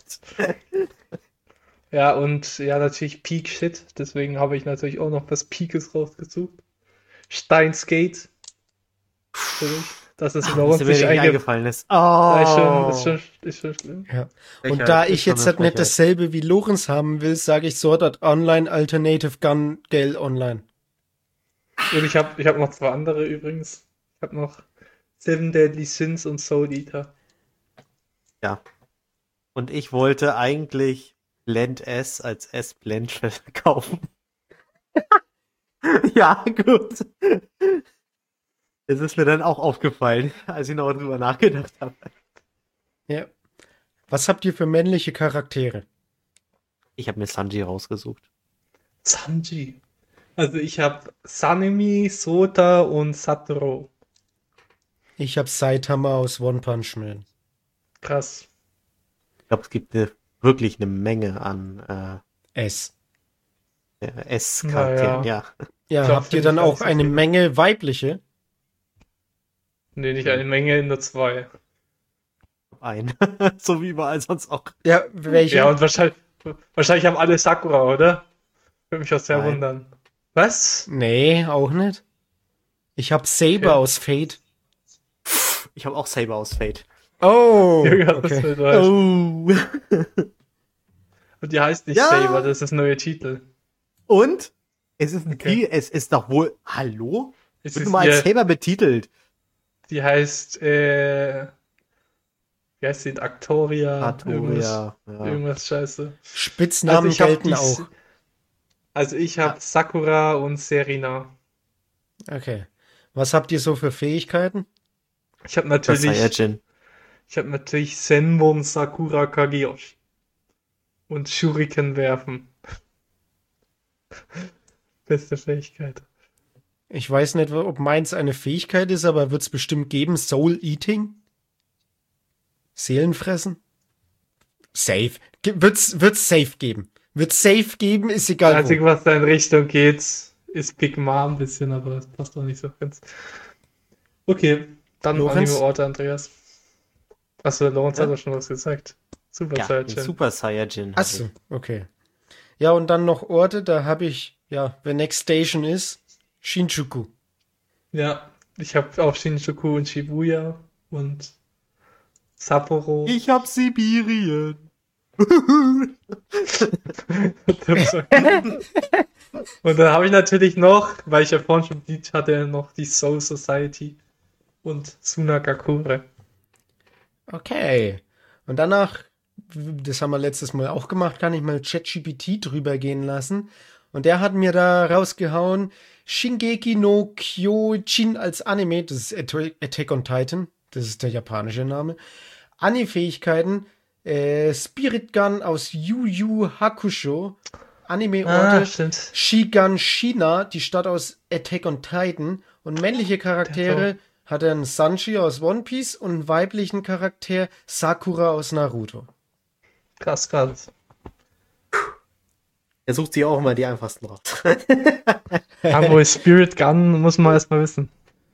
Ja, und ja, natürlich Peak Shit. Deswegen habe ich natürlich auch noch was Peakes rausgesucht. Steins Gate. Natürlich. Das ist Dass Lorenz mir nicht nicht eingefallen ist. Oh. ist schon schlimm. Ja. Und Frechheit, da ist ich schon jetzt eine halt nicht Frechheit. dasselbe wie Lorenz haben will, sage ich Sword Art Online Alternative Gun Gale Online. Und ich hab noch zwei andere übrigens. Ich habe noch Seven Deadly Sins und Soul Eater. Ja. Und ich wollte eigentlich Blend S als S-Blend verkaufen. Ja, gut. Es ist mir dann auch aufgefallen, als ich noch drüber nachgedacht habe. Ja. Was habt ihr für männliche Charaktere? Ich habe mir Sanji rausgesucht. Sanji. Also ich habe Sanemi, Sota und Satoru. Ich hab Saitama aus One Punch Man. Krass. Ich glaube, es gibt wirklich eine Menge an S. S-Charakteren, ja. Ja, Ich glaub, habt ihr find dann ich gar auch nicht so eine viel. Menge weibliche? Nee, nicht eine Menge, nur zwei. Ein. So wie überall sonst auch. Ja, welche? Ja, und wahrscheinlich haben alle Sakura, oder? Würde mich auch sehr Nein. wundern. Was? Nee, auch nicht. Ich hab Saber Okay. aus Fate. Ich habe auch Saber aus Fate. Oh, Ja, das okay. wird heißt. Oh. Und die heißt nicht Ja. Saber, das ist das neue Titel. Und? Es ist ein Okay. es ist doch wohl. Hallo? Es Wird ist nur mal als ihr, Saber betitelt. die heißt, wie heißt die? Aktoria? Arturia. Ja. Irgendwas scheiße. Spitznamen ich hab gelten die- auch. Also ich habe Sakura und Serena. Okay. Was habt ihr so für Fähigkeiten? Ich habe Das natürlich, Saiyajin. Senbon Sakura Kageyoshi. Und Shuriken werfen. Beste Fähigkeit. Ich weiß nicht, ob meins eine Fähigkeit ist, aber wird's bestimmt geben. Soul Eating? Seelenfressen? Safe. Wird's safe geben. Wird's safe geben, ist Das egal Einzige, wo. was da in Richtung geht, ist Big Mom ein bisschen, aber das passt auch nicht so ganz. Okay, dann Lorenz? Anime-Orte, Andreas. Achso, Lorenz Ja? hat doch schon was gesagt. Super Ja, Saiyajin. Super Saiyajin. hab Achso, okay. Ja, und dann noch Orte, da habe ich, ja, the next station ist Shinjuku. Ja, ich habe auch Shinjuku und Shibuya und Sapporo. Ich hab Sibirien. Und dann habe ich natürlich noch, weil ich ja vorhin schon Bleach hatte, noch die Soul Society und Sunagakure. Okay. Und danach, das haben wir letztes Mal auch gemacht, kann ich mal ChatGPT drüber gehen lassen. Und der hat mir da rausgehauen, Shingeki no Kyojin als Anime, das ist Attack on Titan, das ist der japanische Name. Anime-Fähigkeiten, Spirit Gun aus Yu Yu Hakusho, Anime-Orte, Stimmt. Shiganshina, die Stadt aus Attack on Titan. Und männliche Charaktere hat er einen Sanji aus One Piece und einen weiblichen Charakter Sakura aus Naruto. Krass, krass. Er sucht sich auch immer die einfachsten raus. Aber ist Spirit Gun, muss man erstmal wissen.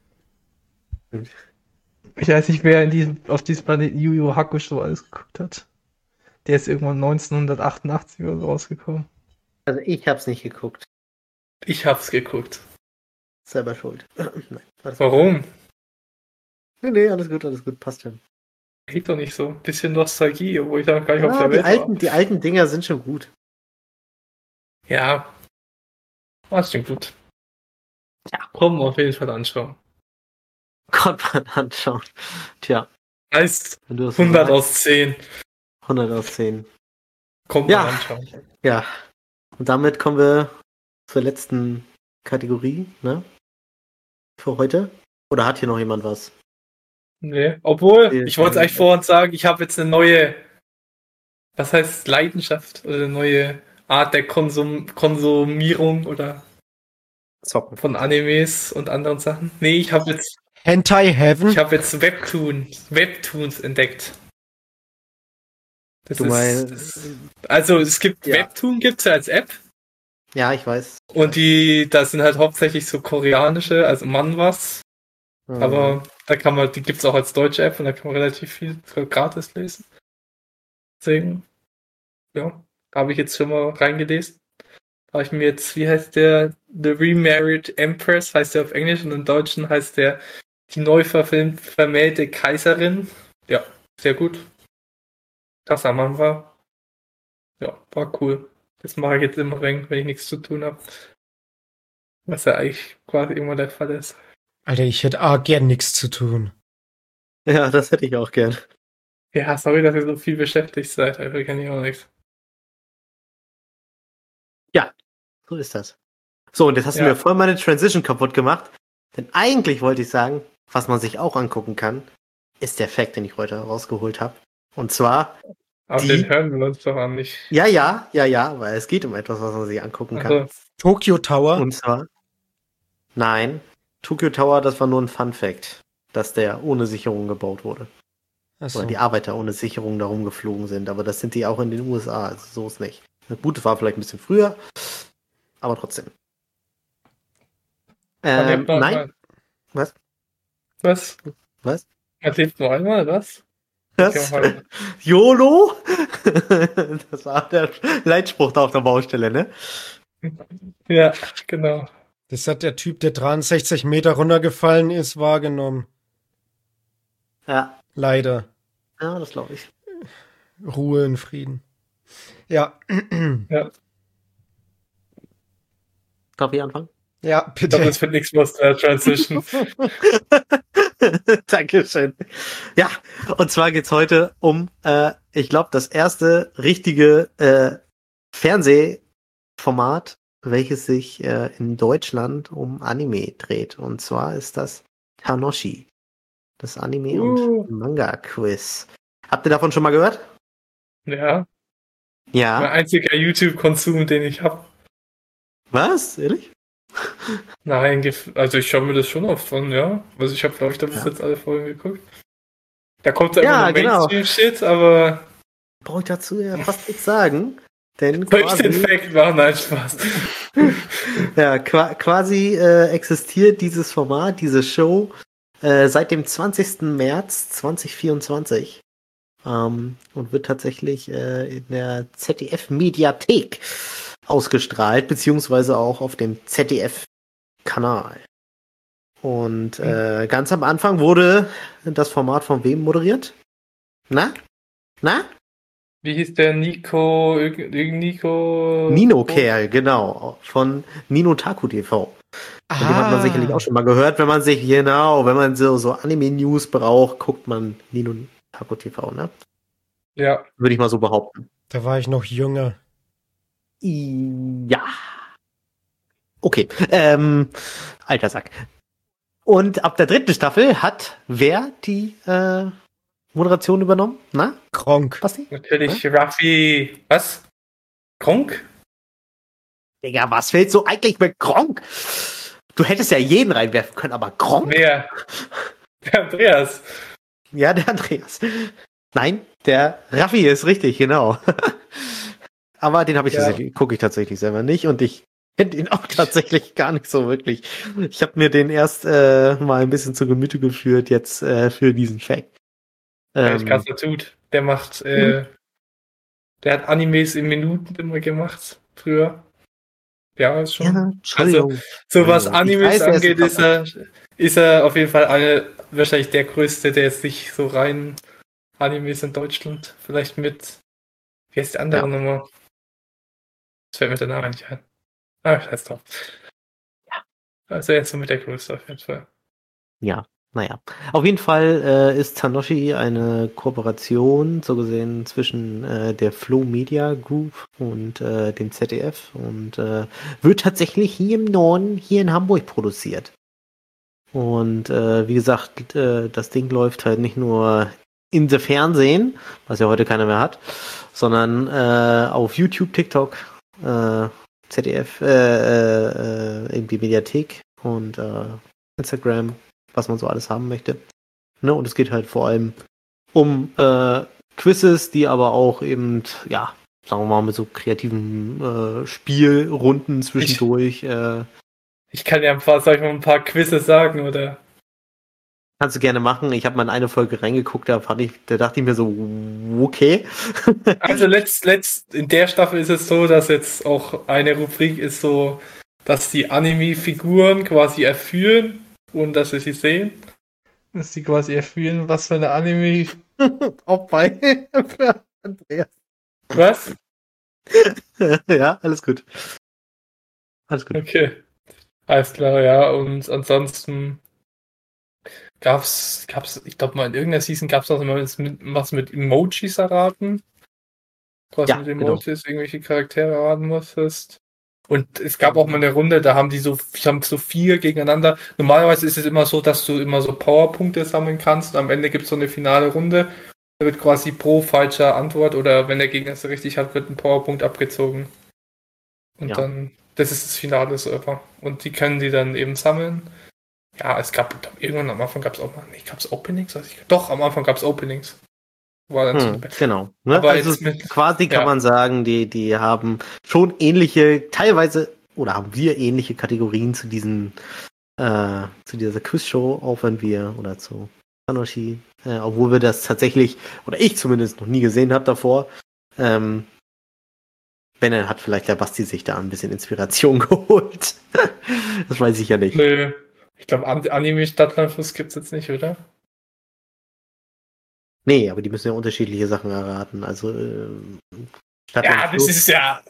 Ich weiß nicht, wer auf diesem Planeten Yu Yu Hakusho alles geguckt hat. Der ist irgendwann 1988 oder so rausgekommen. Also ich hab's nicht geguckt. Ich hab's geguckt. Selber schuld. Nein, alles gut. Warum? Nee, alles gut, passt schon. Geht doch nicht so. Bisschen Nostalgie, obwohl ich da gar nicht auf Ja, der Welt die alten Dinger sind schon gut. war. Ja. War schon gut. Ja. Komm, auf jeden Fall anschauen. Gott, mal anschauen. Tja, Heißt wenn du das 100 sagst, aus 10. 100 aus 10. Komm, Ja. mal anschauen. Ja. Und damit kommen wir zur letzten Kategorie, ne? Für heute. Oder hat hier noch jemand was? Nee, obwohl, Nee, ich wollte es eigentlich vorhin sagen, ich habe jetzt eine neue, was heißt Leidenschaft, oder eine neue Art der Konsumierung oder Zocken. von Animes und anderen Sachen. Nee, ich habe jetzt Hentai Heaven? Webtoons entdeckt. Das Du meinst- also es gibt Ja. Webtoon gibt's ja als App Ja, ich weiß. und das sind halt hauptsächlich so koreanische, also Manhwas, aber die gibt's auch als deutsche App und da kann man relativ viel gratis lesen. Deswegen, ja, habe ich jetzt schon mal reingelesen. Da habe ich mir jetzt, wie heißt der? The Remarried Empress heißt der auf Englisch und im Deutschen heißt der die neu vermählte Kaiserin. Ja, sehr gut. Krasser Mann war. Ja, war cool. Das mache ich jetzt immer, wenn ich nichts zu tun habe. Was ja eigentlich quasi immer der Fall ist. Alter, ich hätte gern nichts zu tun. Ja, das hätte ich auch gern. Ja, sorry, dass ihr so viel beschäftigt seid. Dafür kann ich auch nichts. So ist das. So, und jetzt hast du Ja. mir voll meine Transition kaputt gemacht. Denn eigentlich wollte ich sagen, was man sich auch angucken kann, ist der Fact, den ich heute rausgeholt habe. Und zwar, Aber Die- den hören wir uns doch an nicht. ja, weil es geht um etwas, was man sich angucken kann. Also, Tokyo Tower? Und zwar, nein, Tokyo Tower, das war nur ein Fun Fact, dass der ohne Sicherung gebaut wurde. Achso. Oder die Arbeiter ohne Sicherung da rumgeflogen sind. Aber das sind die auch in den USA, also so ist nicht. Das Gute war vielleicht ein bisschen früher, aber trotzdem. man lebt nur Nein, einmal. Was? Was? Was? Man lebt nur einmal, was? das? Ja, halt. YOLO? Das war der Leitspruch da auf der Baustelle, ne? Ja, genau. Das hat der Typ, der 63 Meter runtergefallen ist, wahrgenommen. Ja, Leider. das glaube ich. Ruhe in Frieden. Ja. Ja. Darf ich anfangen? Ja, Ich glaube, bitte. das wird nichts mehr aus der Transition. Dankeschön. Ja, und zwar geht's heute um, ich glaube, das erste richtige Fernsehformat, welches sich in Deutschland um Anime dreht. Und zwar ist das Hanoshi. Das Anime- und Manga-Quiz. Habt ihr davon schon mal gehört? Ja, mein Ja. einziger YouTube-Konsum, den ich habe. Was? Ehrlich? Nein, also ich schaue mir das schon oft an, ja. Also ich habe, glaube ich, da bis Ja. jetzt alle Folgen geguckt. Da kommt ja Ja, immer nur genau. Mainstream-Shit, aber Brauche ich dazu ja fast nichts sagen. Denn soll ich den quasi, Fact machen? Nein, Spaß. ja, quasi existiert dieses Format, diese Show seit dem 20. März 2024 und wird tatsächlich in der ZDF-Mediathek ausgestrahlt, beziehungsweise auch auf dem ZDF-Kanal. Und ganz am Anfang wurde das Format von wem moderiert? Na? Wie hieß der Nico? Nico. Nino-Kerl, genau. Von Nino Taku TV. Von dem hat man sicherlich auch schon mal gehört, wenn man so Anime-News braucht, guckt man Nino Taku TV, ne? Ja. Würde ich mal so behaupten. Da war ich noch jünger. Ja. Okay. Alter Sack. Und ab der 3. Staffel hat wer die Moderation übernommen? Na? Kronk. Basti? Natürlich Ruffy. Was? Kronk? Digga, was fällt so eigentlich mit Kronk? Du hättest ja jeden reinwerfen können, aber Kronk? Wer? Der Andreas. Ja, der Andreas. Nein, der Raffi ist richtig, genau. Aber den gucke ich tatsächlich selber nicht und ich kenne ihn auch tatsächlich gar nicht so wirklich. Ich habe mir den erst mal ein bisschen zu Gemüte geführt jetzt für diesen Fact. Ich kann es tut. Der macht, der hat Animes in Minuten immer gemacht, früher. Ja, ist schon. Ja, Entschuldigung. So was Entschuldigung. Animes Ich weiß, angeht, ist er auf jeden Fall wahrscheinlich der größte, der jetzt nicht so rein Animes in Deutschland. Vielleicht mit, wie heißt die andere Nummer? Das fällt mir der Name nicht ein. Scheiß drauf. Ja. Also jetzt so mit der größte auf jeden Fall. Ja, naja. Auf jeden Fall ist Tanoshi eine Kooperation, so gesehen, zwischen der Flow Media Group und dem ZDF und wird tatsächlich hier im Norden, hier in Hamburg produziert. Und wie gesagt, das Ding läuft halt nicht nur in the Fernsehen, was ja heute keiner mehr hat, sondern auf YouTube, TikTok, ZDF, irgendwie Mediathek und Instagram, was man so alles haben möchte. Ne? Und es geht halt vor allem um Quizzes, die aber auch eben, ja, sagen wir mal, mit so kreativen Spielrunden zwischendurch. Ich kann ja ein paar Quizzes sagen, oder? Kannst du gerne machen. Ich habe mal in eine Folge reingeguckt, da dachte ich mir so, okay. Also in der Staffel ist es so, dass jetzt auch eine Rubrik ist so, dass die Anime-Figuren quasi erführen, ohne dass wir sie sehen. Dass die quasi erführen, was für eine Anime... Auch bei Andreas. Was? Ja, alles gut. Alles gut. Okay. Alles klar, ja. Und ansonsten gab's, ich glaube mal in irgendeiner Season gab's noch mal was mit Emojis erraten. Quasi mit Emojis irgendwelche Charaktere erraten musstest. Und es gab auch mal eine Runde, da haben so 4 gegeneinander. Normalerweise ist es immer so, dass du immer so Powerpunkte sammeln kannst. Am Ende gibt es so eine finale Runde. Da wird quasi pro falscher Antwort oder wenn der Gegner es richtig hat, wird ein Powerpunkt abgezogen. Und dann, das ist das finale Server. Und die können die dann eben sammeln. Ja, es gab irgendwann am Anfang gab es auch mal, gab's Openings? Doch, am Anfang gab es Openings. War dann genau. Ne? Aber also quasi kann man sagen, die haben schon ähnliche, teilweise, oder haben wir ähnliche Kategorien zu diesen, zu dieser Quizshow, auch wenn wir, oder zu Tanoshi, obwohl wir das tatsächlich, oder ich zumindest noch nie gesehen habe davor. Wenn, dann hat vielleicht der Basti sich da ein bisschen Inspiration geholt. Das weiß ich ja nicht. Nö. Ich glaube, Anime Stadtlandfluss gibt's jetzt nicht, oder? Nee, aber die müssen ja unterschiedliche Sachen erraten. Also es ist ja.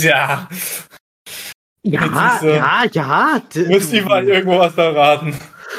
Ja. Müsst ihr mal irgendwo was erraten.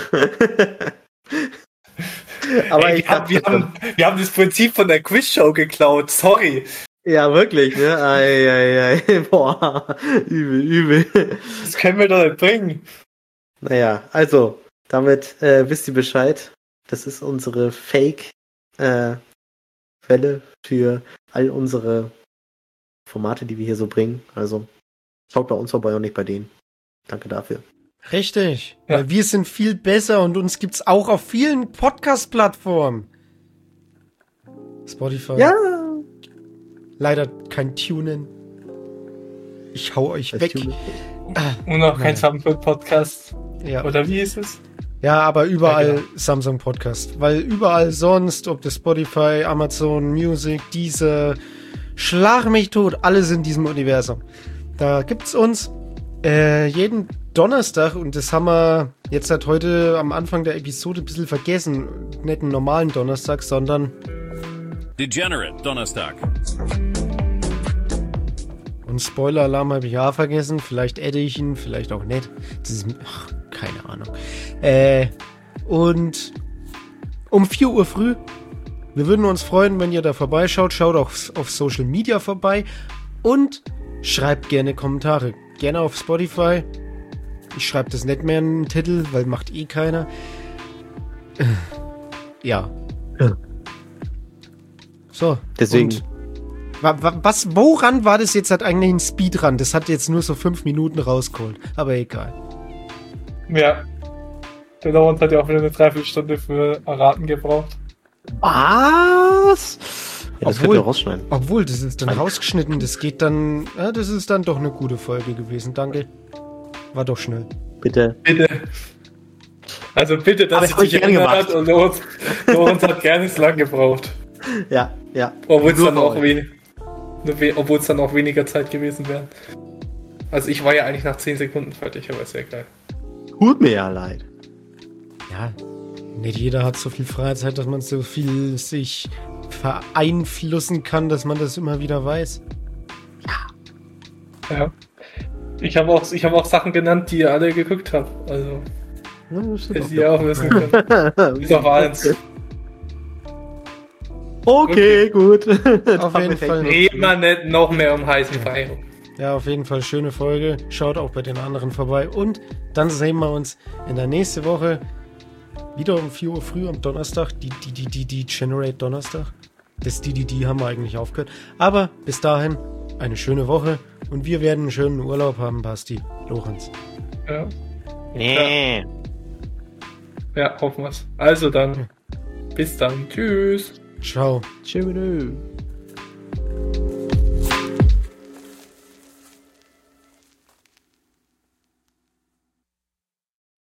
Aber wir haben das Prinzip von der Quizshow geklaut, sorry. Ja, wirklich, ne? Ei. Boah, übel. Das können wir doch nicht bringen. Naja, also, damit wisst ihr Bescheid. Das ist unsere Fake-Quelle für all unsere Formate, die wir hier so bringen. Also, schaut bei uns vorbei und nicht bei denen. Danke dafür. Richtig. Ja. Weil wir sind viel besser und uns gibt's auch auf vielen Podcast-Plattformen. Spotify. Ja. Leider kein Tunen. Ich hau euch weg. Und noch kein Samsung-Podcast. Ja. Oder wie ist es? Ja, aber überall Samsung Podcast. Weil überall sonst, ob das Spotify, Amazon Music, diese Schlag mich tot, alles in diesem Universum. Da gibt's uns jeden Donnerstag, und das haben wir jetzt seit heute am Anfang der Episode ein bisschen vergessen, nicht einen normalen Donnerstag, sondern Degenerate, Donnerstag. Und Spoiler-Alarm habe ich auch vergessen. Vielleicht adde ich ihn, vielleicht auch nicht. Das ist, keine Ahnung. Und um 4 Uhr früh. Wir würden uns freuen, wenn ihr da vorbeischaut. Schaut auch auf Social Media vorbei. Und schreibt gerne Kommentare. Gerne auf Spotify. Ich schreibe das nicht mehr in den Titel, weil macht eh keiner. Ja. So. Deswegen. Und woran war das jetzt halt eigentlich ein Speedrun? Das hat jetzt nur so 5 Minuten rausgeholt. Aber egal. Ja. Der Lawrence hat ja auch wieder eine Dreiviertelstunde für Erraten gebraucht. Was? Ja, das könnt ihr rausschneiden. Obwohl, das ist dann rausgeschnitten. Das geht dann. Ja, das ist dann doch eine gute Folge gewesen. Danke. War doch schnell. Bitte. Bitte. Also bitte, Aber dass das hab sich ich gern geändert hat gemacht. und Lorenz hat gerne so lange gebraucht. Ja, ja. Obwohl es Nur dann, für auch euch. obwohl es dann auch weniger Zeit gewesen wäre. Also ich war ja eigentlich nach 10 Sekunden fertig, aber ist ja egal. Tut mir ja leid. Ja. Nicht jeder hat so viel Freizeit, dass man so viel sich vereinflussen kann, dass man das immer wieder weiß. Ja. Ich habe auch Sachen genannt, die ihr alle geguckt habt. Also, Ja, das stimmt hättet ihr auch wissen können. Bis auf eins. Okay, gut. Auf jeden Fall. Reden wir nicht noch mehr um heißen Brei. Ja, auf jeden Fall schöne Folge. Schaut auch bei den anderen vorbei. Und dann sehen wir uns in der nächsten Woche wieder um 4 Uhr früh am Donnerstag. Die Generate Donnerstag. Das die haben wir eigentlich aufgehört. Aber bis dahin eine schöne Woche. Und wir werden einen schönen Urlaub haben, Basti. Lorenz. Ja. Nee. Ja, hoffen wir's. Also dann. Bis dann. Tschüss. Ciao. Tschüss.